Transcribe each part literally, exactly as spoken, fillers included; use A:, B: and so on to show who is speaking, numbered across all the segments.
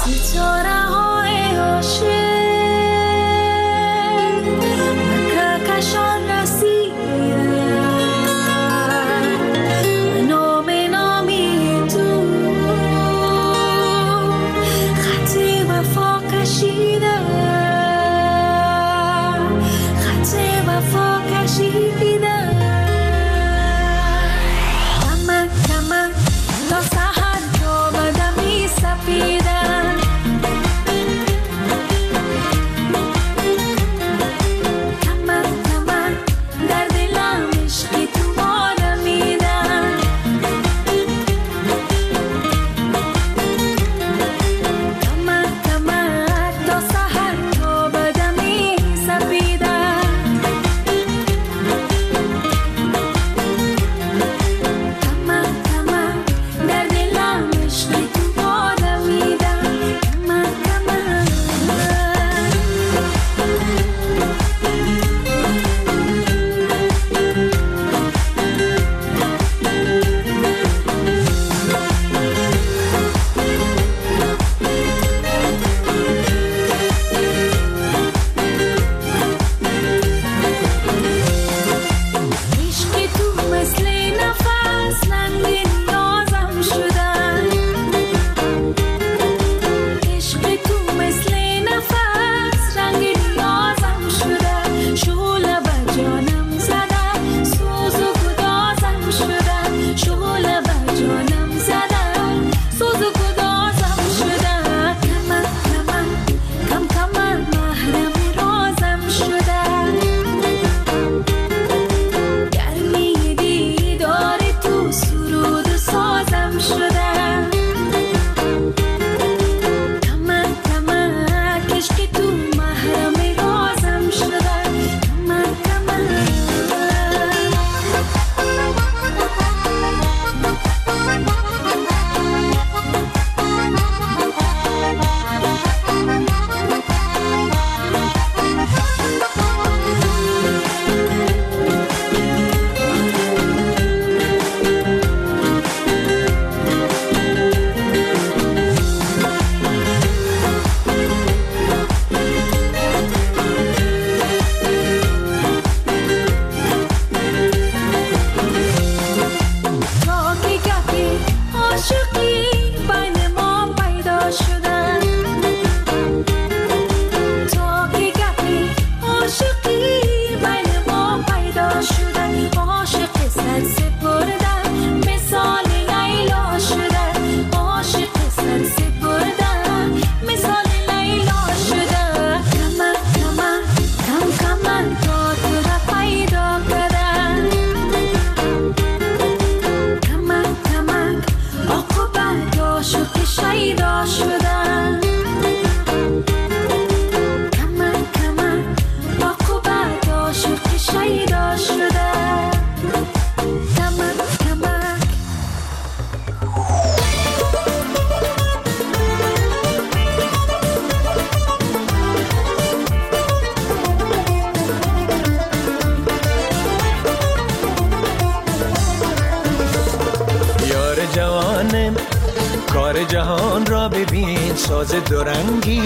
A: کار جهان را ببین، ساز دورنگی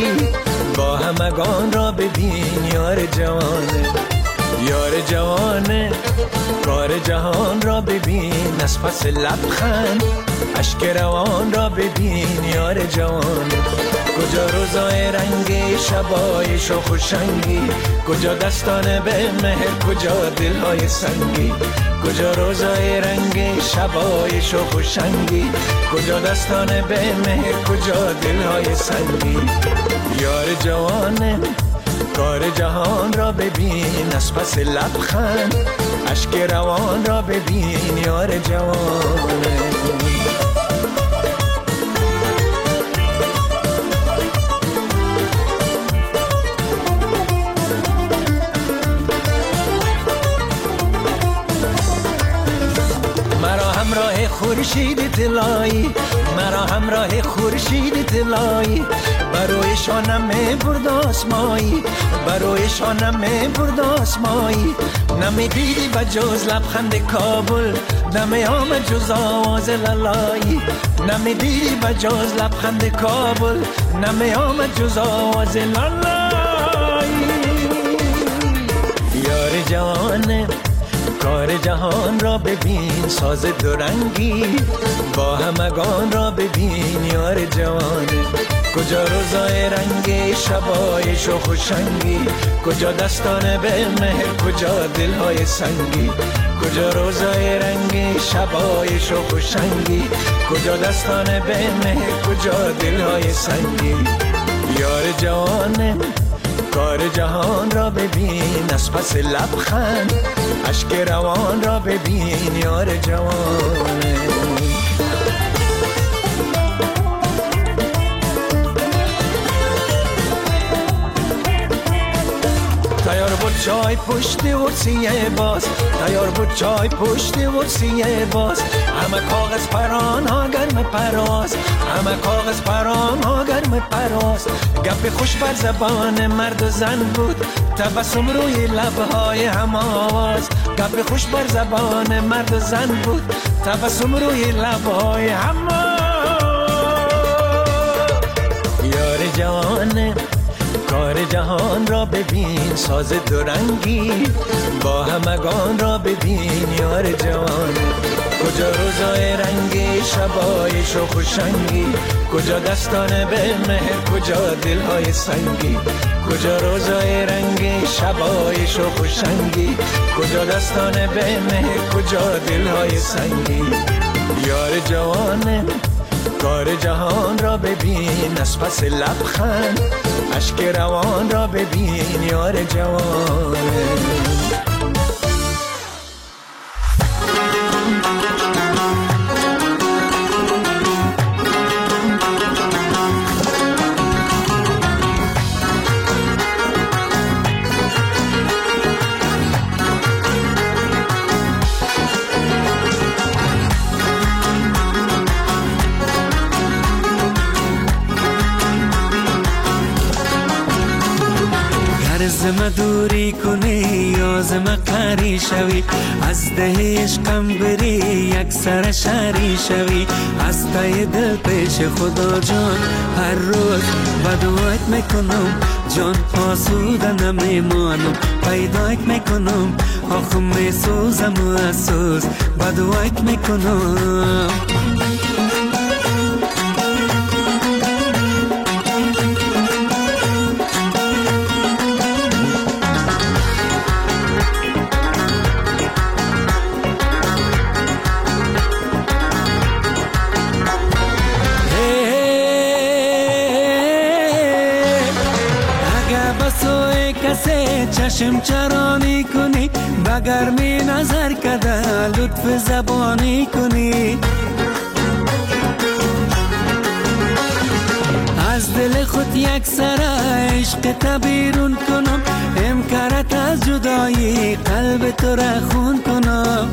A: با همگان را ببین. یار جوانه یار جوانه کار جهان را ببین، از پس لبخند اشک روان را ببین. یار جوانه کجا روزای رنگی، شبای شوخ و شنگی، کجا دستان به مهر، کجا دلهای سنگی. کجا روزای رنگی، شبای شوخ و شنگی، کجا دستان به مهر، کجا دلهای سنگی. یار جوانه کار جهان را ببین، از پس لبخند اشک روان را ببین. یار جوانه خورشید طلایی، مرا همراه خورشید طلایی، برای شانم برد آسمایی، برای شانم برد آسمایی. نمیدیدی و جز لبخند کابل، نمی آمد جز آواز لالایی، نمیدیدی و جز لبخند کابل، نمی آمد جز آواز لالایی. یار جوانه کار جهان را ببین، ساز دورنگی با همگان را ببین. یار جوانه کجا روزای رنگی، شبای شوخ و شنگی، کجا دستان به مهر، کجا دلهای سنگی، کجا روزای رنگی، شبای شوخ و شنگی، کجا دستان به مهر، کجا دلهای سنگی. یار جوانه کار جهان را ببین، از پس لبخند اشک روان را ببین. یار جوانه تیار بود چای پشت ورسیه باز، تیار بود چای پشت ورسیه باز. همه کاغذ پران ها گرم پرواز، همه کاغذ پران ها گرم پرواز. گپ خوش بر زبان مرد و زن بود، تبسم روی لبهای هم آواز. گپ خوش بر زبان مرد و زن بود، تبسم روی لبهای هم آواز. یار جوانه کار جهان را ببین، ساز دورنگی با همگان را ببین. یار جوانه کجا روزای رنگی، شبای شوخ و شنگی، کجا دستان به مهر، کجا دلهای سنگی، کجا روزای رنگی، شبای شوخ و شنگی، کجا دستان به مهر، کجا دلهای سنگی. یار جوانه کار جهان را ببین، از پس لبخند اشک روان را ببین. یار جوانه
B: زم دوری کنی یا زم قری شوی، از ده عشقم بری یک سر شری شوی. از تای دل پیش خدا جان هر روز بدوایت میکنم، جان آسوده نمیمانم، پیدایت میکنم، آخ میسوزم و اسوز بدوایت میکنم. چشم چرانی کنی، بگر می نظر کده لطف زبانی کنی. از دل خود یک سر عشق تبیرون کنم، امکارت از جدایی قلب تو را خون کنم.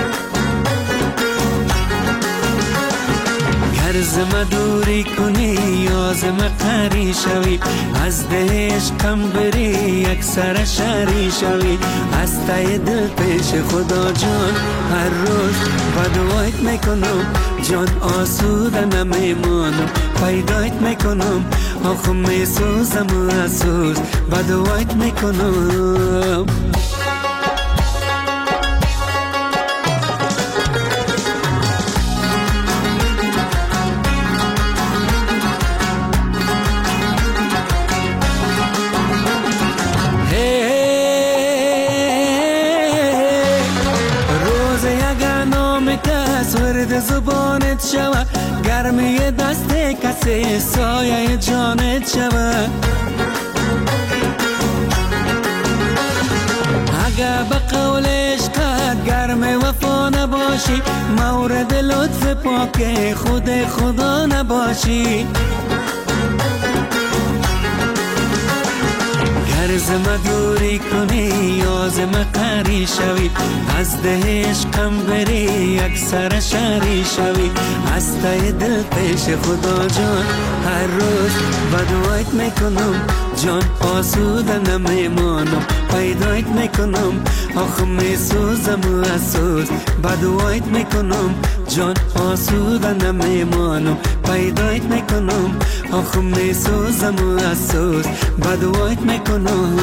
B: گر زم دوری کنی یا زم قری شوی، از ده عشقم بری یک سر شری شوی. از تای دل پیش خدا جان هر روز بدوایت میکنم، جان آسوده نمیمانم، پیدایت میکنم، آخ میسوزم و اسوز بدوایت میکنم. ورد زبانت شوه، گرمی دست کسی سایه جانت شوه. اگه به قول عشقت گرم وفا نباشی، مورد لطف پاک خود خدا نباشی. گر ز ما دوری کنی از ما قری شوی از ده عشقم بری یک سر شری شوی از ته دل پیش خدا جان هر روز بدوایت میکنم جان آسوده نمیمانم پیدایت میکنم آخ میسوزم و اسوز بدوایت میکنم جان آسوده نمیمانم پیدایت میکنم آخ میسوزم و اسوز بدوایت میکنم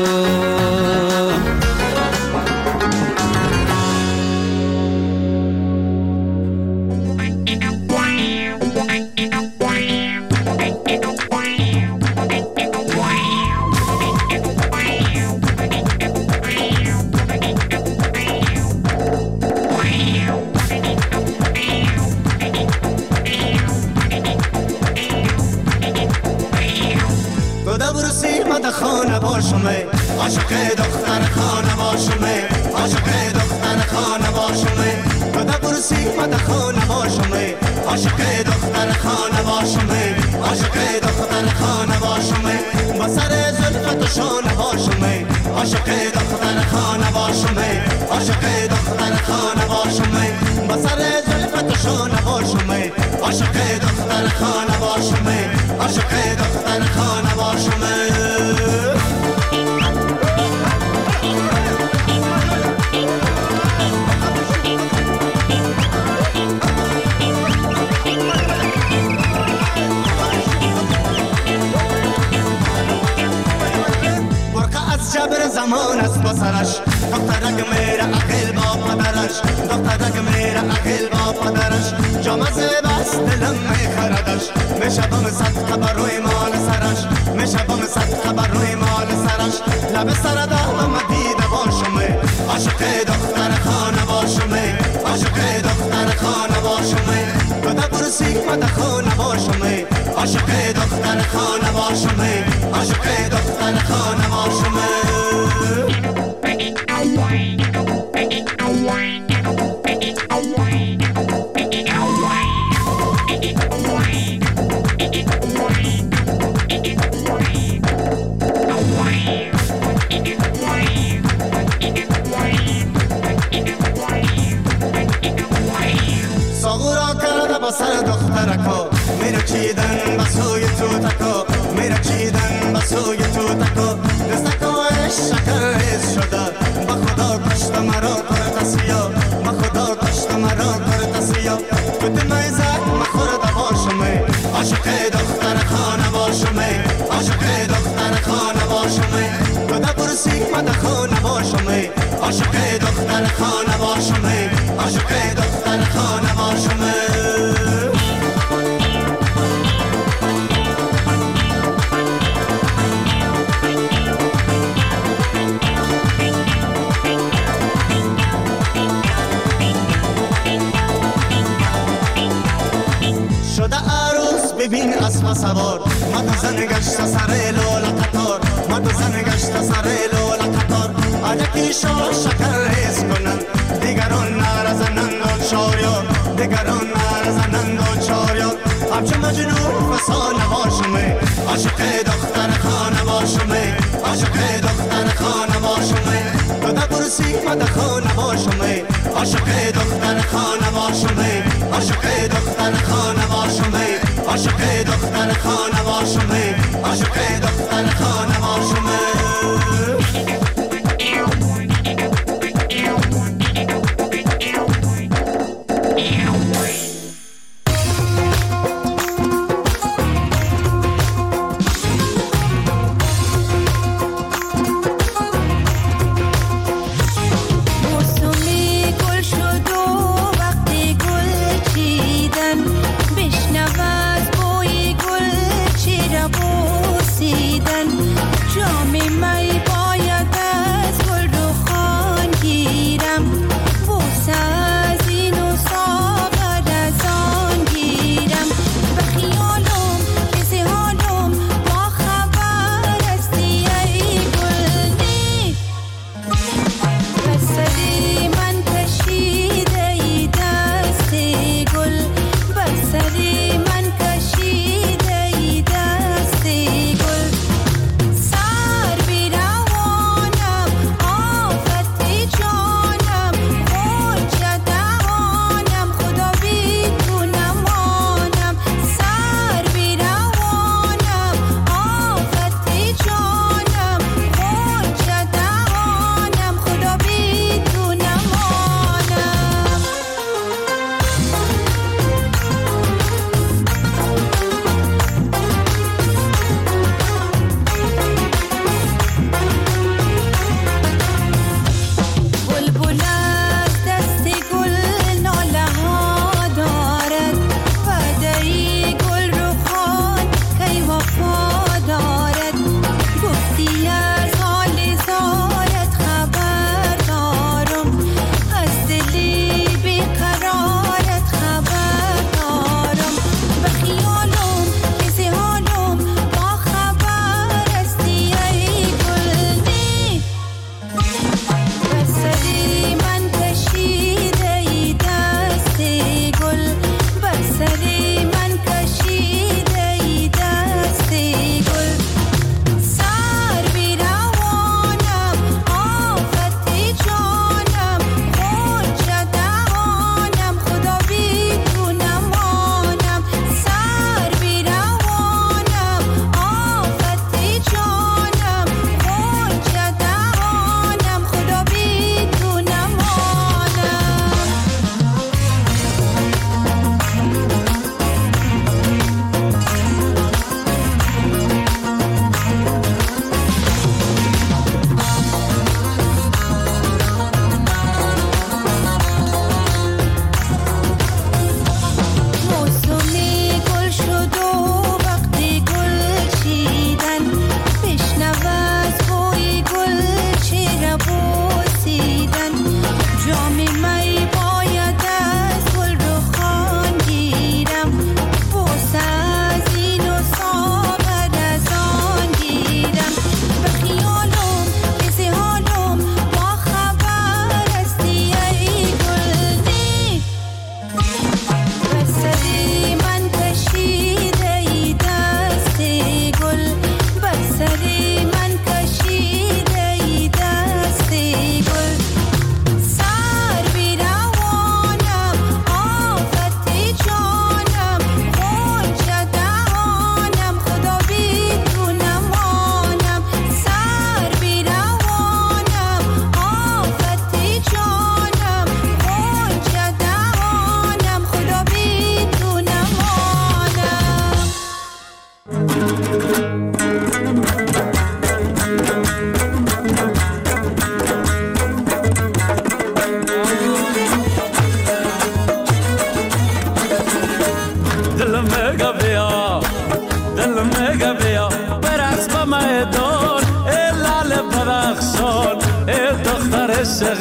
C: خانه باشمه عاشق دختر خانه باشمه عاشق دختر خانه باشمه تو ده برسی مد خانه باشمه عاشق دختر خانه باشمه عاشق دختر خانه باشمه با سر زلفت و شانه باشمه عاشق دختر خانه باشمه عاشق دختر خانه باشمه با سر زلفت و شانه باشمه عاشق دختر خانه باشمه عاشق دختر خانه باشمه جبر زمان است با سرش دخترک میره اخیل با پدرش دخترک میره اخیل با پدرش جامزه بس دلم میخردش میشه بم صد خبر روی مال سرش میشه بم صد خبر روی مال سرش لب سر دارم دیده باشمه عاشق دختر خانه باشمه عاشق دختر خانه باشمه تو ده برسی مد خانه باشمه عاشق دختر خانه باشمه عاشق دختر خانه باشمه ساغورا کرده با سر دخترکا میره چیدن بسوی تو تکا میره چیدن بسوی تو تکا دستکایش شکر ریز شده با خدا کشت مرا کرد سیا با خدا کشت مرا کرد سیا تو دمیزک مخورده باشمه عاشق دختر خانه باشمه عاشق دختر خانه باشمه تو ده برسی مد خانه باشمه عاشق دختر خانه باشمه عاشق دختر خانه باشمه ببین اسب سوار مد زن گشت سر لولا قطار مد زن گشت سر لولا قطار علکی شو شکر ریز کنن دیگران نرزنند و چاریار دیگران نرزنند و چاریار همچه مجنون فسانه باشمه عاشق دختر خانه باشمه عاشق دختر خانه باشمه تو ده برسی مد خانه باشمه عاشق دختر خانه باشمه عاشق دختر خانه باشمه عاشق دختر خانه باشمه عاشق دختر خانه باشمه
D: بشنود بوی گل چرا بوسیدن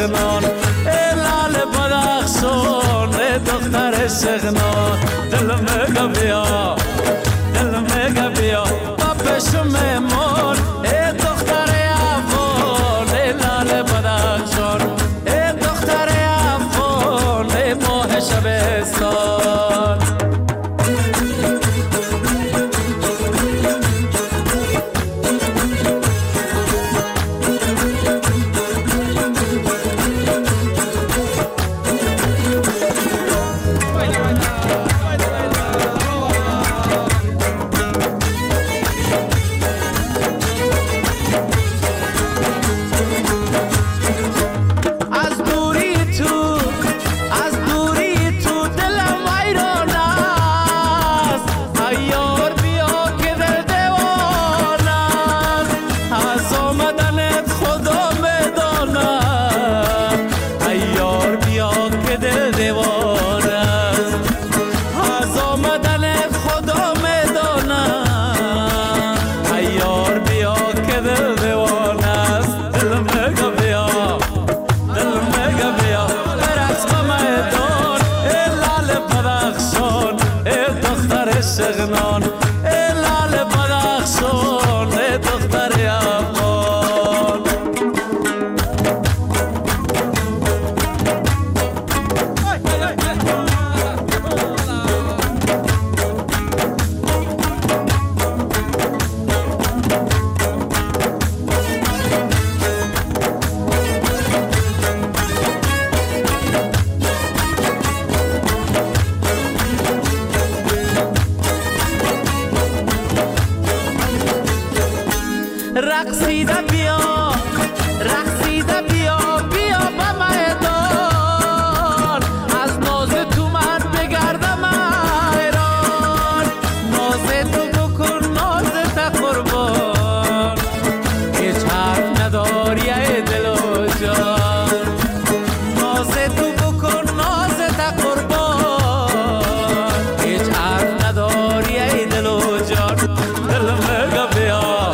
A: شغنان ای لال بدخشان ای دختر شغنان دل میگه بیا دل میگه بیا با پیش مهمان ای دختر افغان ای لال بدخشان ای دختر افغان ای ماه شبستان شغنان ای لال بدخشان ای دختر افغان رقصیده بیا رقصیده بیا بیا به میدان از ناز تو من بگردم حیران ناز تو بکن ناز تا قربان هیچ حرف نداری ای دل و جان ناز تو بکن ناز تا قربان هیچ حرف نداری ای دل و جان دل میگه بیا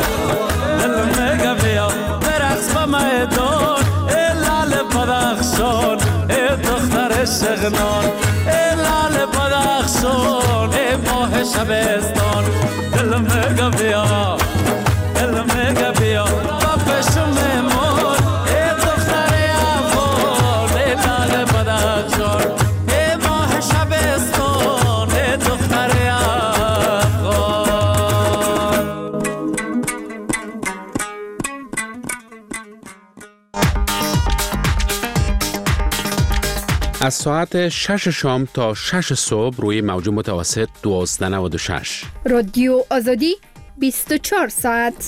A: میدان ای لال بدخشان ای دختر شغنان ای لال بدخشان ای ماه شبستان دل میگه بیا دل میگه بیا با پیش مهمان ای دختر افغان ای لال بدخشان ای ماه شبستان ای دختر افغان.
D: از ساعت شش شام تا شش صبح روی موج متوسط دوازده نود و شش
E: رادیو آزادی بیست و چهار ساعت.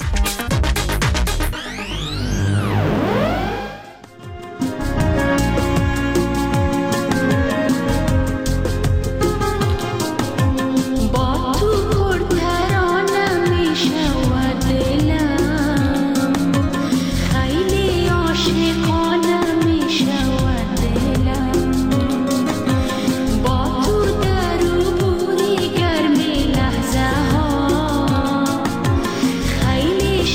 F: خیلی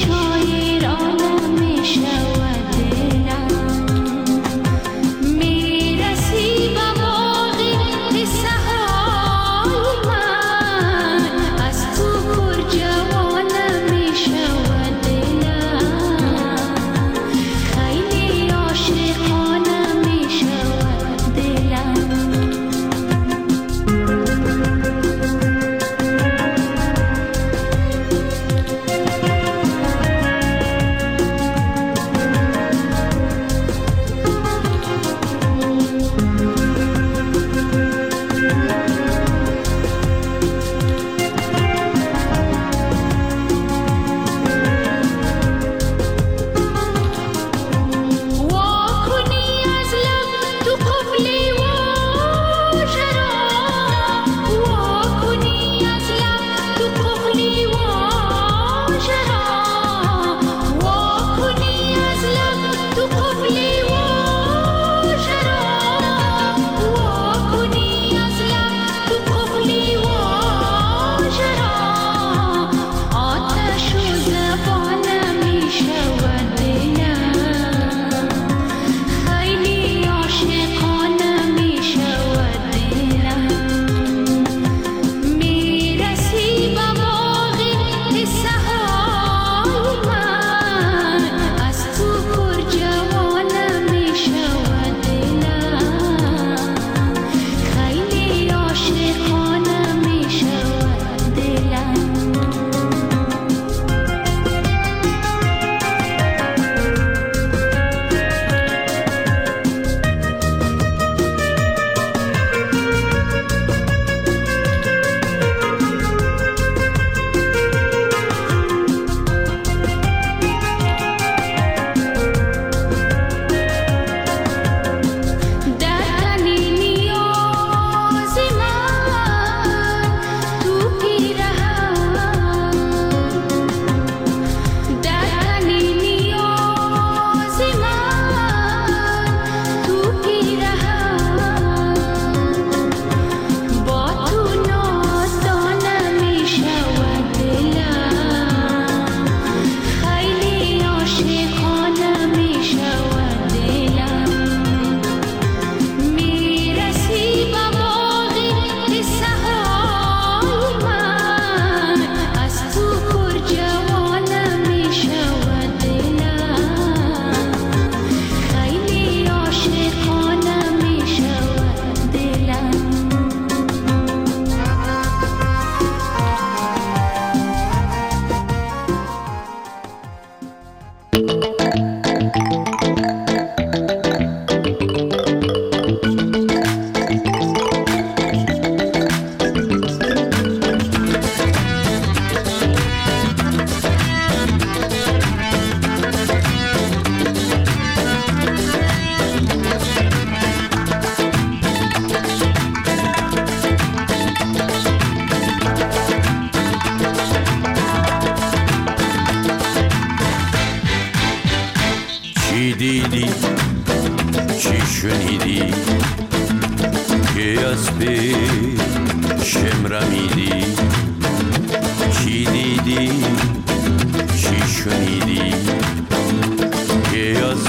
B: شمرمیدی، چی دیدی چی شنیدی که از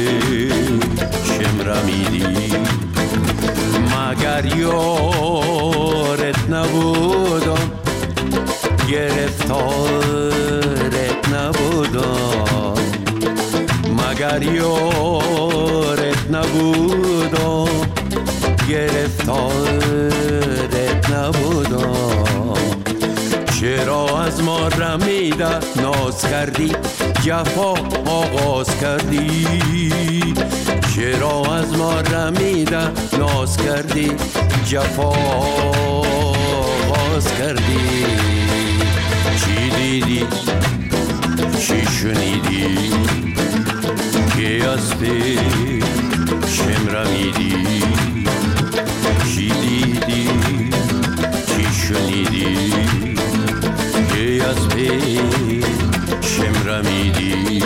B: شمرمیدی؟ مگر یارت نبودم، گرفتارت نبودم، مگر یارت نبودم، گرفتارت نبودم. چرا از ما رمیده ناز کردی، جفا آغاز کردی؟ چرا از ما رمیده ناز کردی، جفا آغاز کردی؟ چی دیدی چی شنیدی که از پیشم رمیدی؟ چی دیدی چی شنیدی که از پیشم رمیدی؟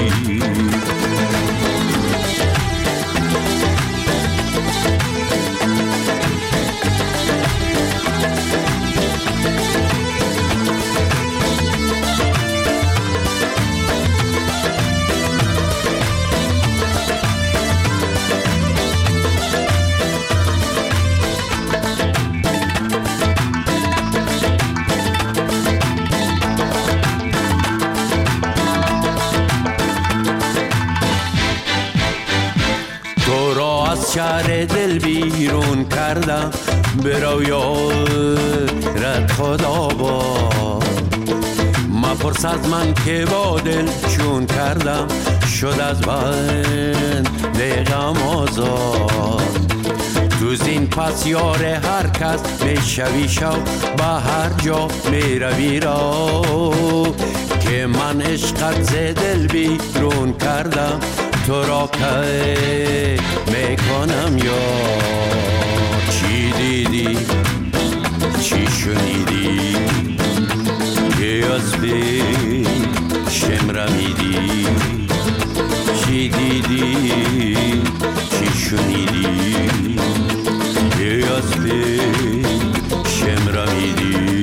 B: شهر دل بیرون کردم، برو یارت خدا با مپرس از من که با دل چون کردم، شد از بند غم آزاد. تو زین پس یار هر کس میشوی شو، به هر جا میروی رو که من عشقت ز دل بیرون کردم، تو را که میکنم یا چی دیدی چی شنیدی که از پیشم رمیدی؟ چی دیدی چی شنیدی که از پیشم رمیدی؟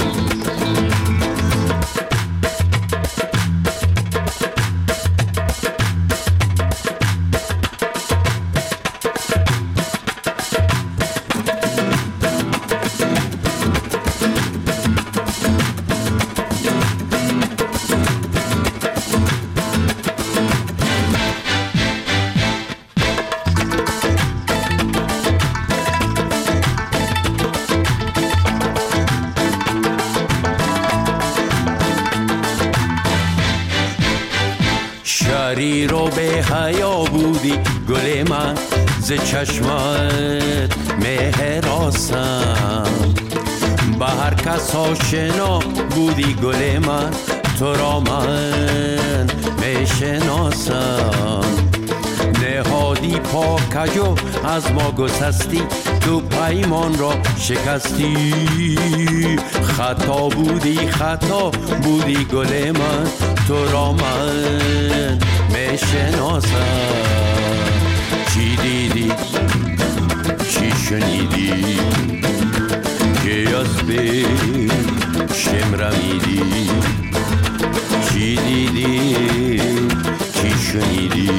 B: شریر و به حیا بودی گل من، ز چشمت مهراسم، به هر کس آشنا بودی گل من، تو را من میشناسم. نهادی پاکجو از ما گسستی، تو پیمان را شکستی، خطا بودی خطا بودی گل من، تو را من میشناسم. چی دیدی چی شنیدی که از پیشم رمیدی؟ چی دیدی چی شنیدی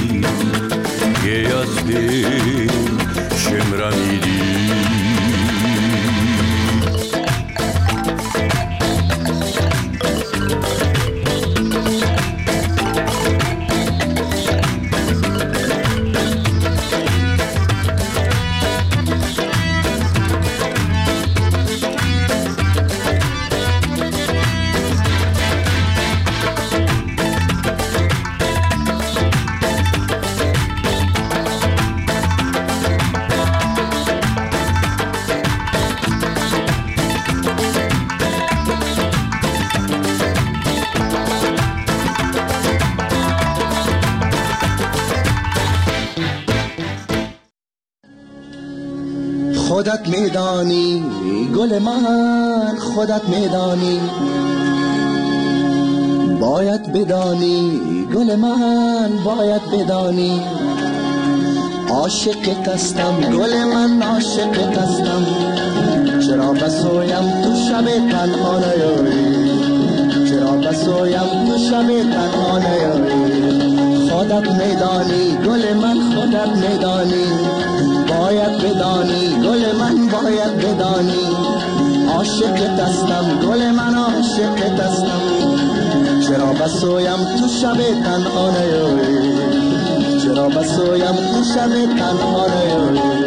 B: که از پیشم رمیدی؟
C: خودت میدانی گل من، خودت میدانی، باید بدانی گل من، باید بدانی، عاشقت هستم گل من، عاشقت هستم، چرا بسویم تو شب تنها نیایی، چرا بسویم تو شب تنها نیایی. خودت میدانی گل من خودت میدانی، باید بدانی گل من باید بدانی. عاشقت هستم گل من عاشقت هستم، چرا بسویم تو شب تنها نیایی، چرا بسویم تو شب تنها نیایی.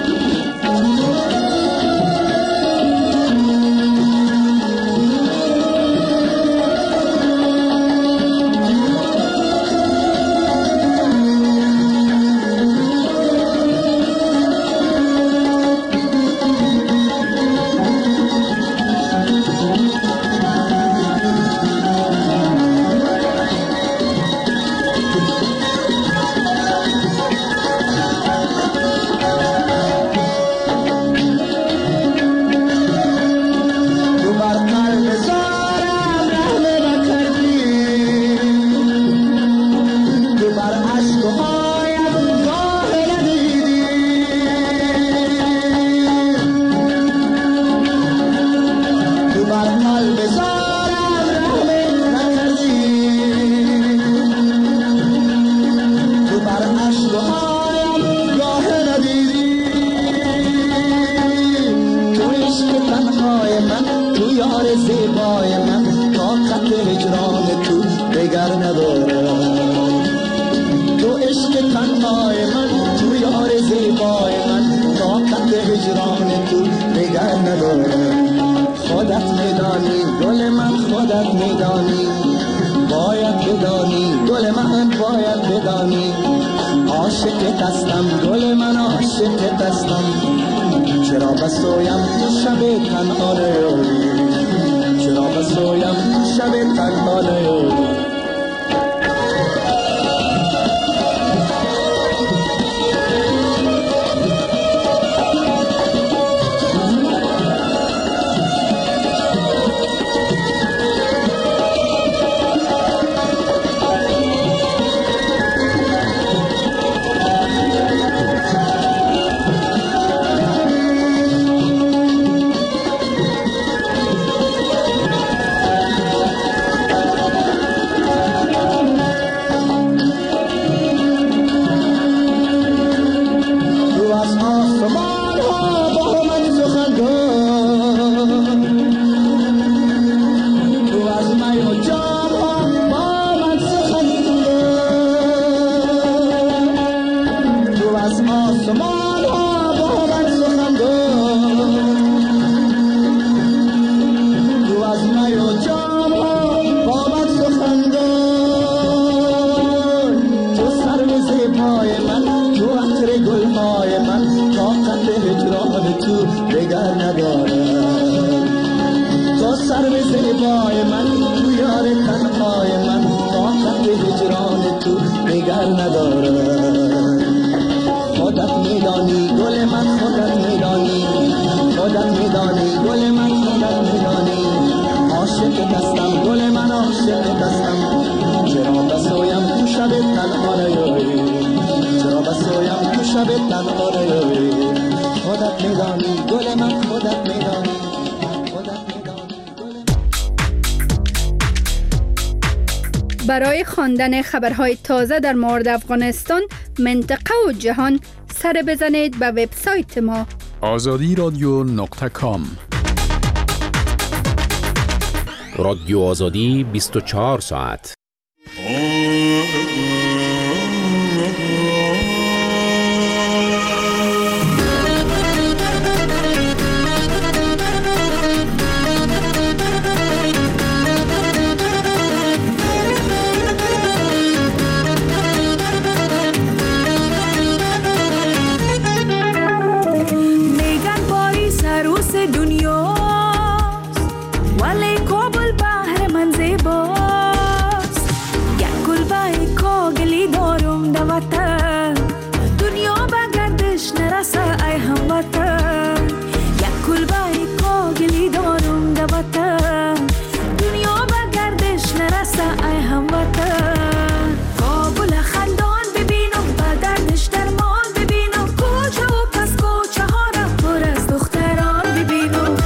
E: برای خواندن خبرهای تازه در مورد افغانستان، منطقه و جهان سر بزنید به وبسایت ما
F: آزادی رادیو نقطه کام.
D: رادیو آزادی بیست و چهار ساعت.
G: در مان ببینم کوچه و پس کوچه ها را پر از دختران ببینم.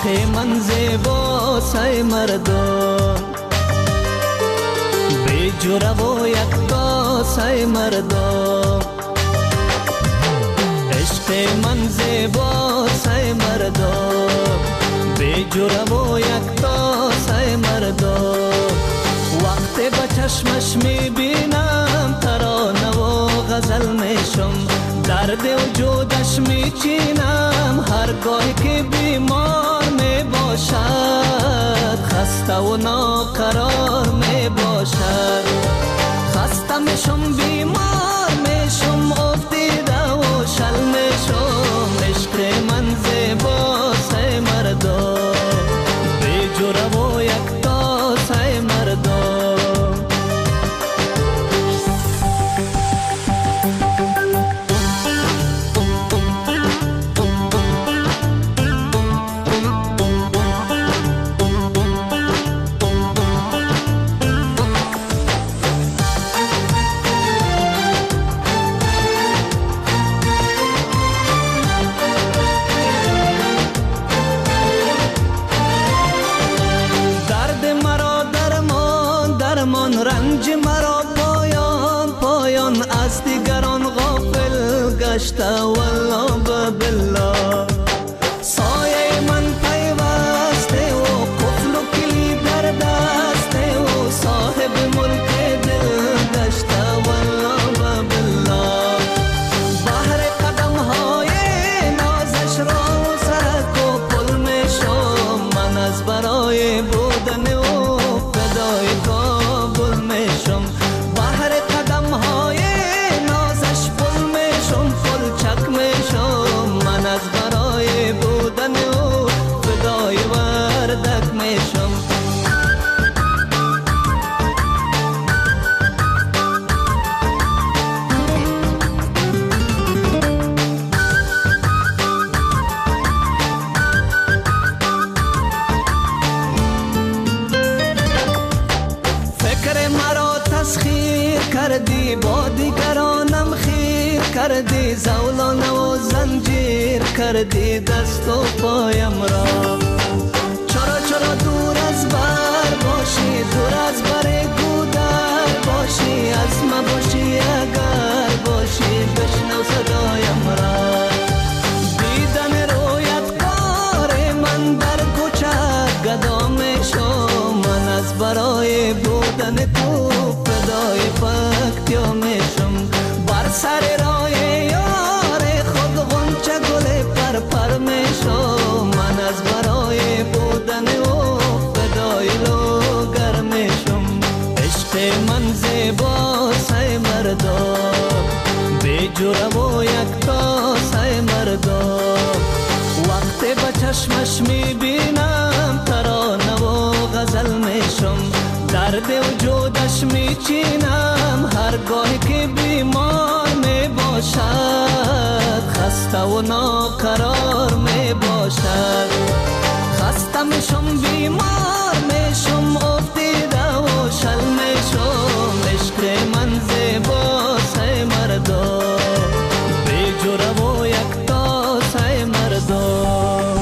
G: عشق من زیبا سای مردم بی جوره و یکتا سای مردم عشق من زیبا سای مردم بی جوره و یکتا سای مردم وقتی با چشمش میبینم ترانه و غزل میشم درد وجودش میچینم هرگاهی که بیمار میباشد خسته و ناقرار میباشد خسته میشم بیمار میشم افتیده و شل میشم عشق من زیبا سای مردم بی جوره و یکتا سای مردم رنج مرا پایان پایان از دیگران غافل گشته والله بالله سایه من پیوسته و قفل و کلید در دسته و صاحب ملک دل گشته والله بالله بحر قدم های نازش را سرک و پل می شم من از برای بودن و فدای کابل میشم بحر قدم های نازش پل میشم پل چک میشم من از برای بودن و فدای وردک میشم تسخیر کردی با دیگرانم خیر کردی زولانه و زنجیر کردی دست و پایم را چرا چرا دور از بر باشی دور از بر گودر باشی از ما باشی اگر باشی بشنو صدایم را دیدن رویت کار من در کوچه گدا میشم من از برای بودن تو فدای فکتیا میشم بر سر راه یار خود غنچه گل پر پر میشم من از برای بودن او فدای لوگر میشم عشق من زیبا سای مردم بی جوره و یکتا سای مردم وقتی با چشمش میبینم ترانه و غزل میشم درد وجودش میچینم هرگاهی که بیمار میباشد خسته و ناقرار میباشد خسته میشم بیمار میشم افتیده و شل میشم عشق من زیبا سای مردم بی جوره و یکتا سای مردم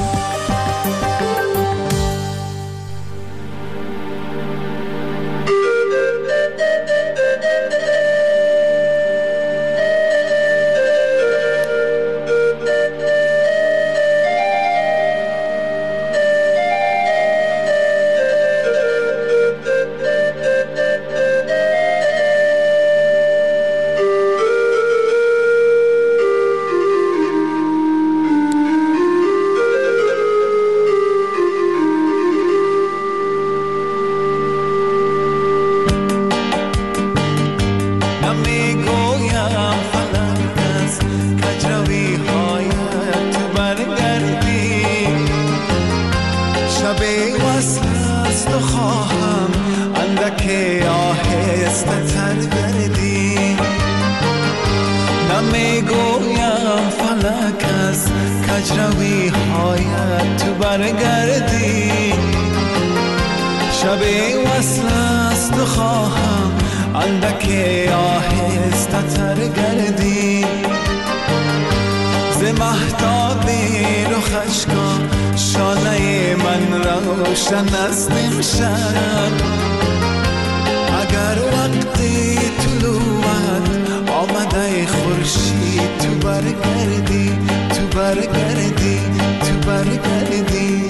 G: کجروی هایت تو برگردی شب وصل است و خواهم اندک آهسته تر گردی ز مهتاب رخش کن شانه
H: من روشن است امشب. اگر وقتی طلوعت آمده خورشید تو برگردی، تو برگردی، تو برگردی.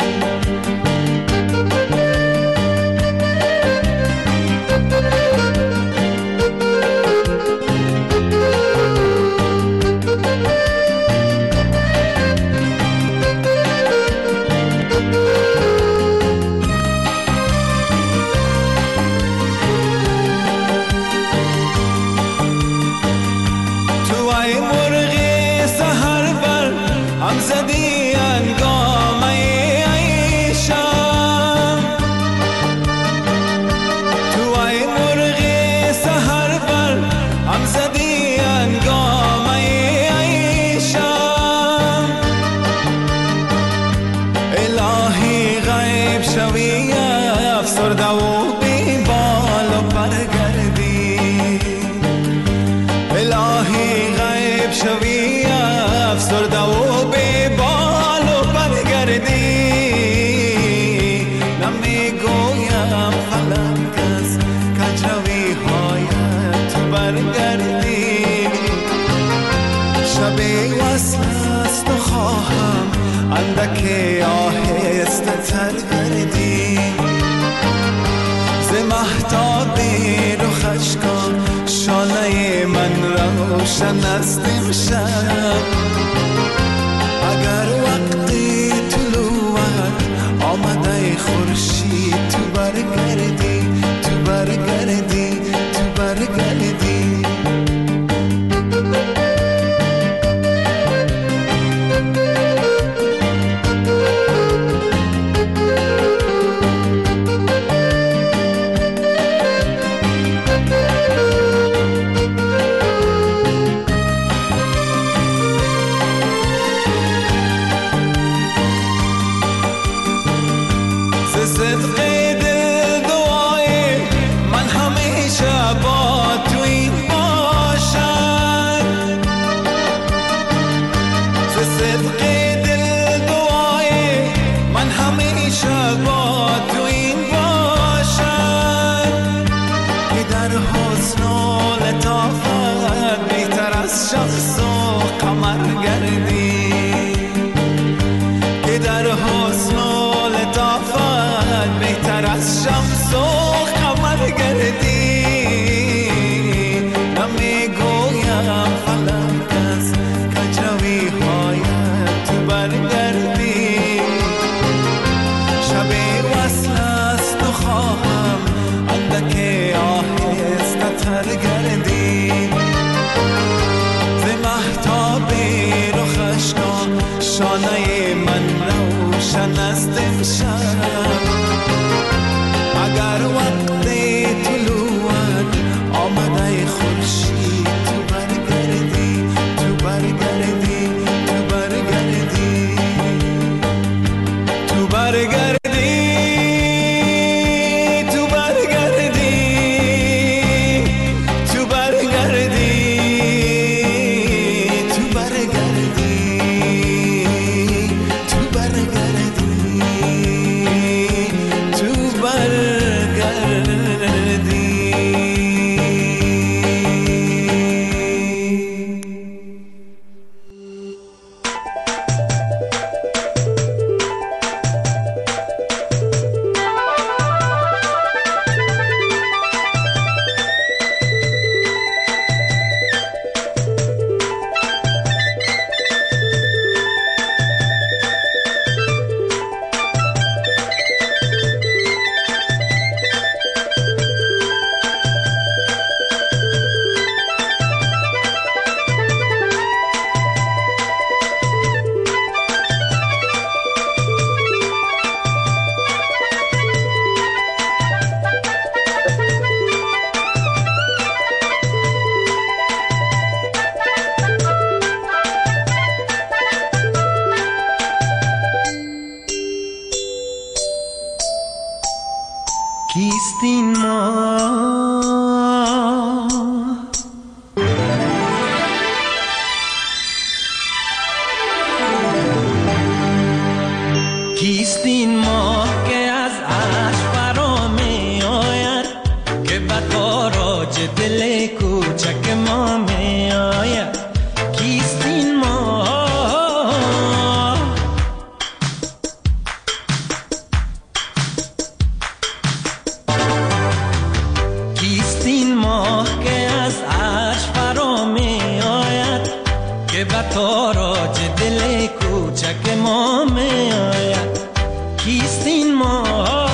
H: اندکی آهسته تر گردی، ز مهتاب رخش کن شانه من روشن است امشب. اگر وقتی طلوعت آمده خورشید تو برگردی، تو برگردی، تو برگردی. شانه من روشن است امشب. اگر وقتی طلوعت آمده خورشید تو برگردی، تو برگردی، تو برگردی، تو برگردی.
B: کیستین ما
A: کیست این ماه که از عرش فرا می آید که به تاراج دل کوچک ما می آید؟ کیست این ماه؟ کیست این ماه که از عرش فرا می آید که به تاراج دل کوچک ما می آید؟ کیست این ماه؟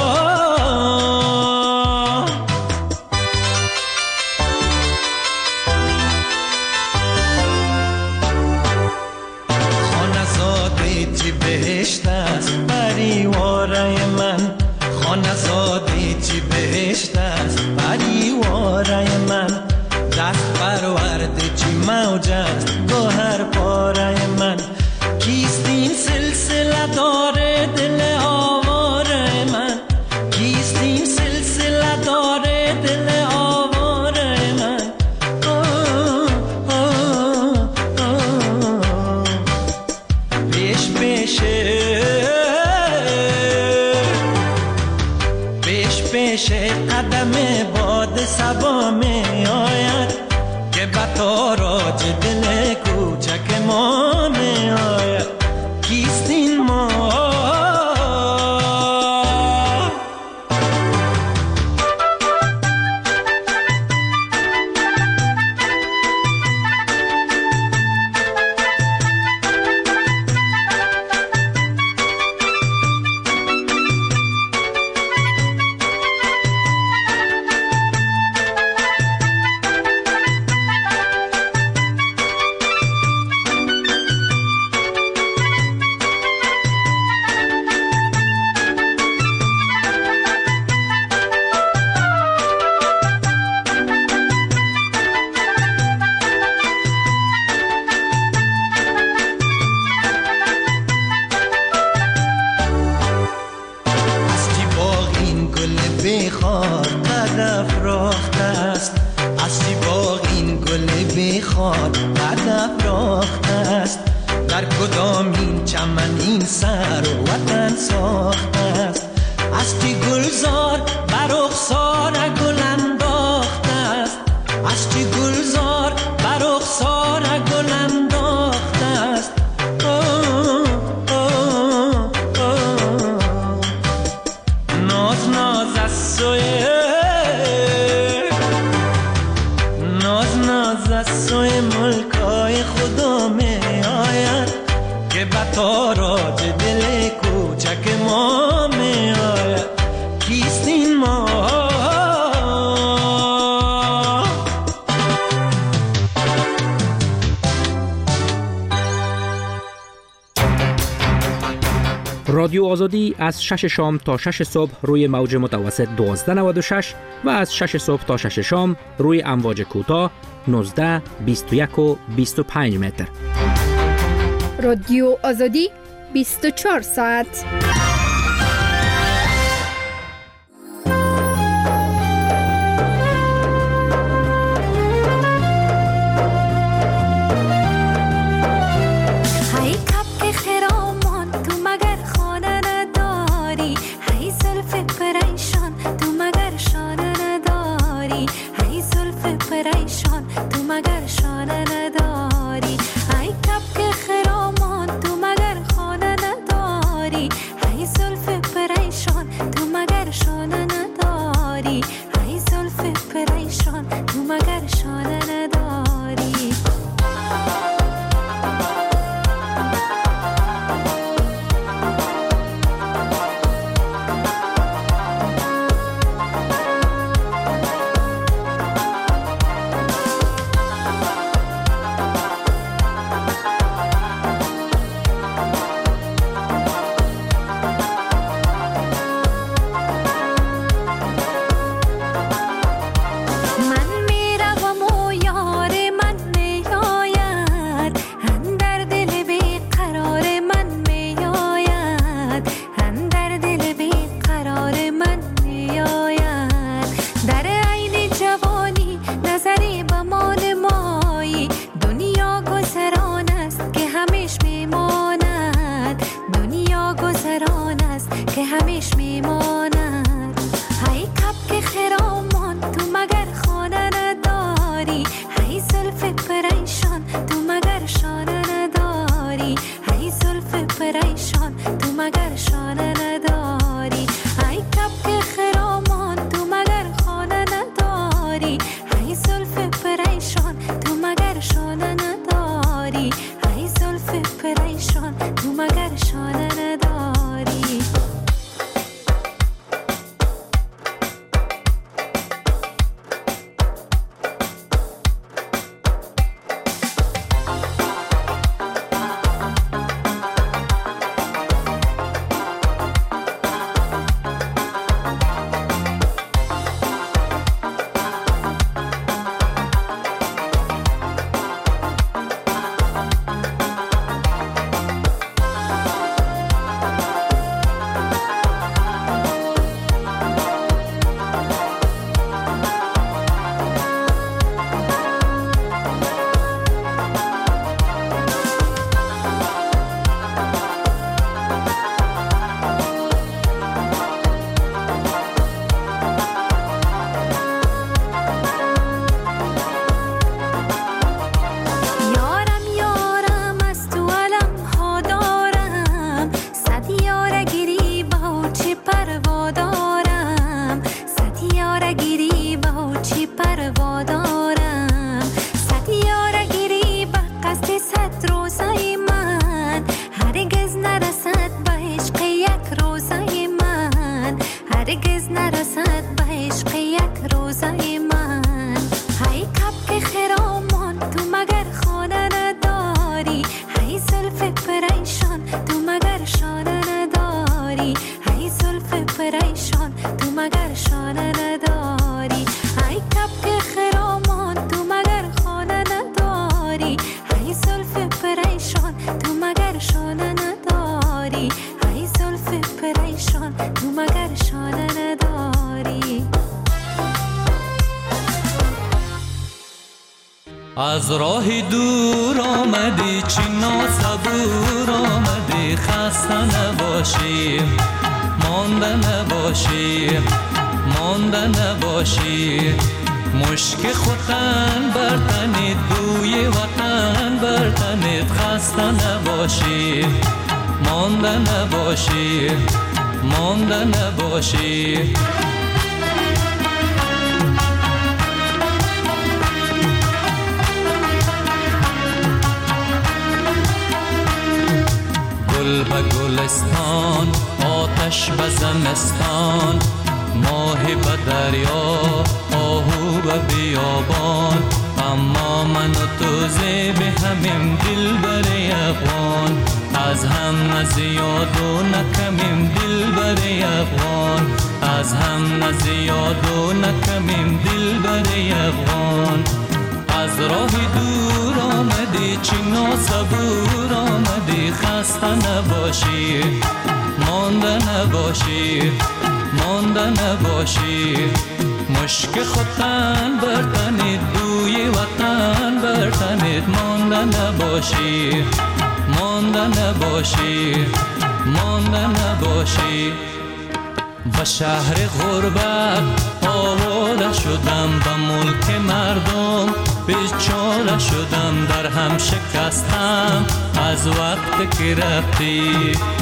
A: خانه‌زاده چی بهشت است پریواره من، خانه‌زاده چی بهشت است پریواره من، دست پرورده چی موج است گوهر پاره من. کیست این سلسله داره دل آواره من؟ کیست این سلسله داره دل آواره من؟ آه آه آه پیش پیشه پیش پیشه قدم باد صبا می آید که به تاراج دل کوچک ما می آید؟ کیست این ماه؟ بیخار قد افراخته است، از چی باغ این گل بیخار قد افراخته است، در کدام این چمن این سر وطن ساخته است، از چی گلزار بر رخسار گل انداخته است، از چی گلزار بر رخسار گل انداخته است. ناز ناز از سوی ناز ناز از سوی ملکای خدا می آید که به تاراج دل کوچک ما می آید. کیست این ماه؟
I: رادیو آزادی از شش شام تا شش صبح روی موج متوسط دوازده نود و شش و از شش صبح تا شش شام روی امواج کوتاه نوزده، بیست و یک و بیست و پنج متر.
E: رادیو آزادی بیست و چهار ساعت.
J: که همیش میماند. های کبک خرامان تو مگر خانه نداری، های زلف پریشان تو مگر شانه نداری، های زلف پریشان تو مگر شانه نداری. های کبک خرامان تو مگر خانه نداری، های زلف پریشان تو مگر شانه نداری، های زلف پریشان تو مگر شانه نداری.
G: از راه دور آمدی چی ناصبور آمدی، خسته نباشی مانده نباشی مانده نباشی. مشک خوتن برتنید بوی وطن برتنید، خسته نباشی مانده نباشی مانده نباشی. گل به گلستان آتش به زمستان، ماه به دریا آهو به بیابان. اما من و تو زیب همیم دل بر افغان، از هم نزیاد و نکمیم دل بر افغان، از هم نزیاد و نکمیم دل بر افغان. از راه دور آمدی چی ناصبور آمدی، خسته نباشی مانده نباشی مانده نباشی. مشک خوتن برتنید بوی وطن برتنید، مانده نباشی مانده نباشی مانده نباشی. به شهر غربت آواره شدم، به ملک مردم بیچاره شدم، در هم شکستم از وقت که رفتی.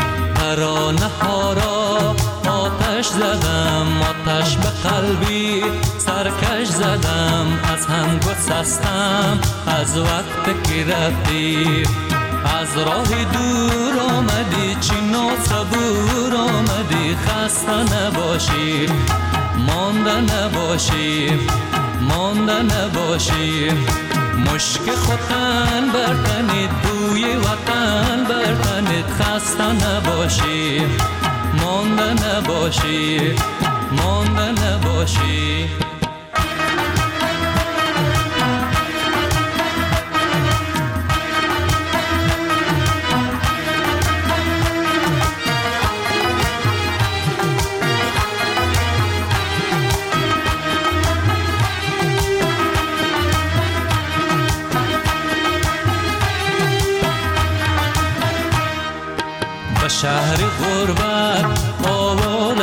G: ترانه ها را آتش زدم، آتش به قلبی سرکش زدم، از هم گسستم از وقت که رفتی. از راه دور آمدی چی ناصبور آمدی، خسته نباشی مانده نباشی مانده نباشی. مشک خوتن برتنید بوی وطن برتنید، خسته نباشی مانده نباشی مانده نباشی. شهر غربت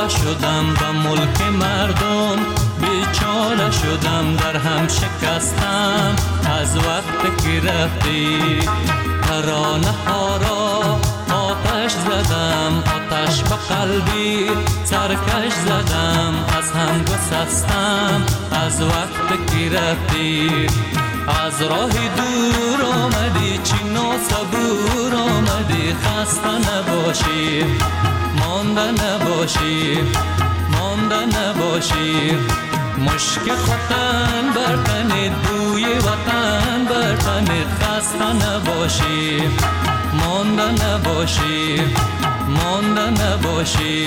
G: بیچاره شدم و ملک مردم، بیچاره شدم در هم شکستم از وقت که رفتی. ترانه ها را آتش زدم، آتش به قلبی سرکش زدم، از هم گسستم از وقت که رفتی. از راه دور آمدی چی ناصبور آمدی، خسته نباشی مانده نباشی مانده نباشی. مشک خوتن برتنید بوی وطن برتنید، خسته نباشی مانده نباشی مانده نباشی.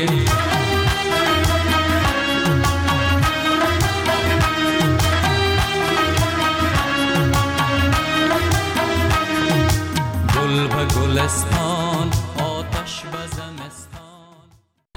G: گل به گلستان